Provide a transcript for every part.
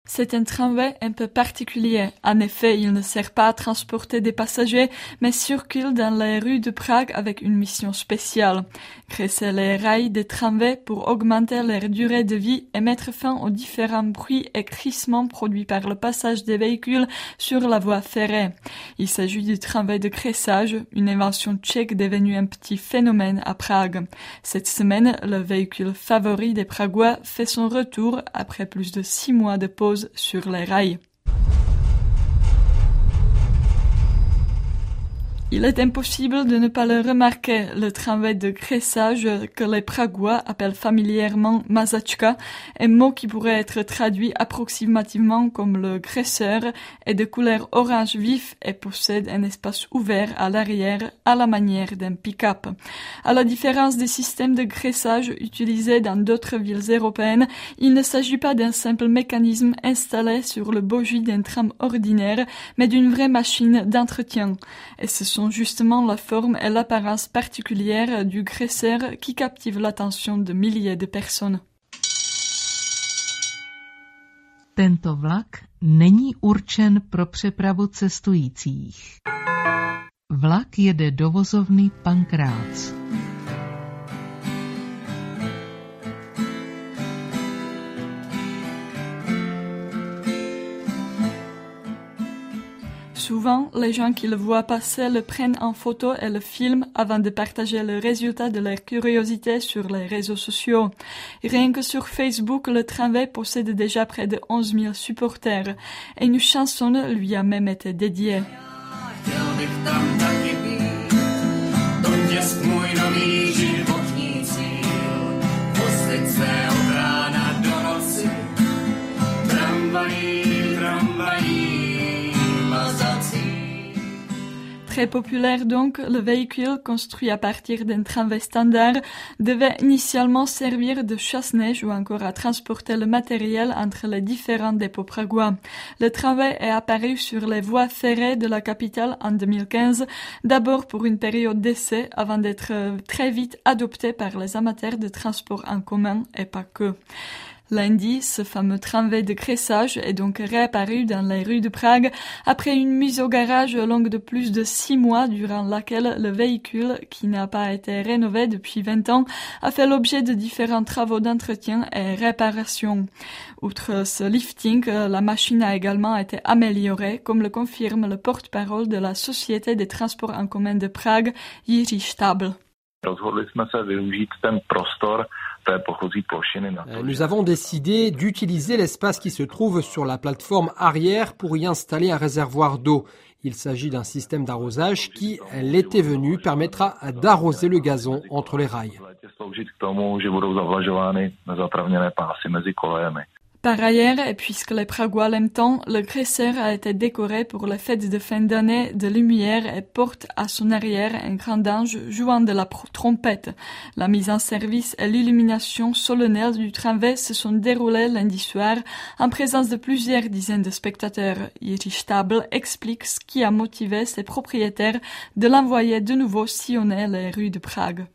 C'est un tramway un peu particulier. En effet, il ne sert pas à transporter des passagers, mais circule dans les rues de Prague avec une mission spéciale. Graisser les rails des tramways pour augmenter leur durée de vie et mettre fin aux différents bruits et crissements produits par le passage des véhicules sur la voie ferrée. Il s'agit du tramway de graissage, une invention tchèque devenue un petit phénomène à Prague. Cette semaine, le véhicule favori des Pragois fait son retour après plus de 6 mois de pause sur les rails. Il est impossible de ne pas le remarquer, le tramway de graissage que les Pragois appellent familièrement mazačka, un mot qui pourrait être traduit approximativement comme le graisseur, est de couleur orange vif et possède un espace ouvert à l'arrière à la manière d'un pick-up. À la différence des systèmes de graissage utilisés dans d'autres villes européennes, il ne s'agit pas d'un simple mécanisme installé sur le bogie d'un tram ordinaire, mais d'une vraie machine d'entretien. Et ce sont justement la forme et l'apparence particulière du graisseur qui captivent l'attention de milliers de personnes. Tento vlak není určen pro přepravu cestujících. Vlak jede do vozovny Pankrác. Souvent, les gens qui le voient passer le prennent en photo et le filment avant de partager le résultat de leur curiosité sur les réseaux sociaux. Rien que sur Facebook, le tramway possède déjà près de 11 000 supporters et une chanson lui a même été dédiée. Très populaire donc, le véhicule construit à partir d'un tramway standard devait initialement servir de chasse-neige ou encore à transporter le matériel entre les différents dépôts pragois. Le tramway est apparu sur les voies ferrées de la capitale en 2015, d'abord pour une période d'essai avant d'être très vite adopté par les amateurs de transport en commun et pas que. Lundi, ce fameux tramway de graissage est donc réapparu dans les rues de Prague après une mise au garage longue de plus de 6 mois durant laquelle le véhicule, qui n'a pas été rénové depuis 20 ans, a fait l'objet de différents travaux d'entretien et réparation. Outre ce lifting, la machine a également été améliorée, comme le confirme le porte-parole de la Société des transports en commun de Prague, Jiří Štábl. Nous avons décidé d'utiliser l'espace qui se trouve sur la plateforme arrière pour y installer un réservoir d'eau. Il s'agit d'un système d'arrosage qui, l'été venu, permettra d'arroser le gazon entre les rails. Par ailleurs, et puisque les Pragois l'aiment tant, le graisseur a été décoré pour les fêtes de fin d'année de lumière et porte à son arrière un grand ange jouant de la trompette. La mise en service et l'illumination solennelle du tramway se sont déroulées lundi soir en présence de plusieurs dizaines de spectateurs. Jiří Štábl explique ce qui a motivé ses propriétaires de l'envoyer de nouveau sillonner les rues de Prague.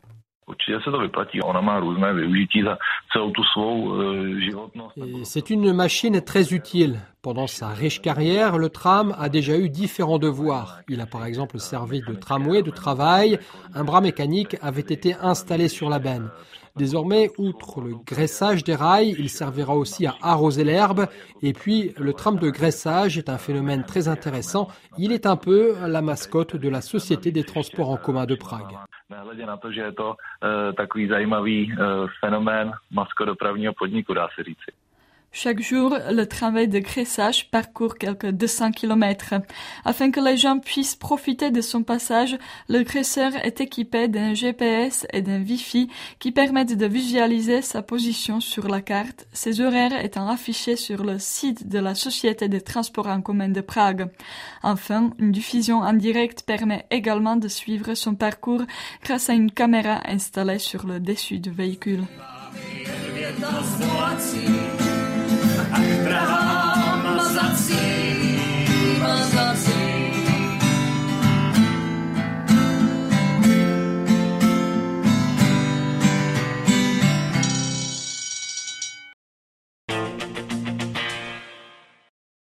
C'est une machine très utile. Pendant sa riche carrière, le tram a déjà eu différents devoirs. Il a par exemple servi de tramway de travail. Un bras mécanique avait été installé sur la benne. Désormais, outre le graissage des rails, il servira aussi à arroser l'herbe. Et puis, le tram de graissage est un phénomène très intéressant. Il est un peu la mascotte de la Société des transports en commun de Prague. Nehledě na to, že je to takový zajímavý fenomén maskodopravního podniku, dá se říci. Chaque jour, le tramway de graissage parcourt quelques 200 km. Afin que les gens puissent profiter de son passage, le graisseur est équipé d'un GPS et d'un Wi-Fi qui permettent de visualiser sa position sur la carte, ses horaires étant affichés sur le site de la Société des transports en commun de Prague. Enfin, une diffusion en direct permet également de suivre son parcours grâce à une caméra installée sur le dessus du véhicule.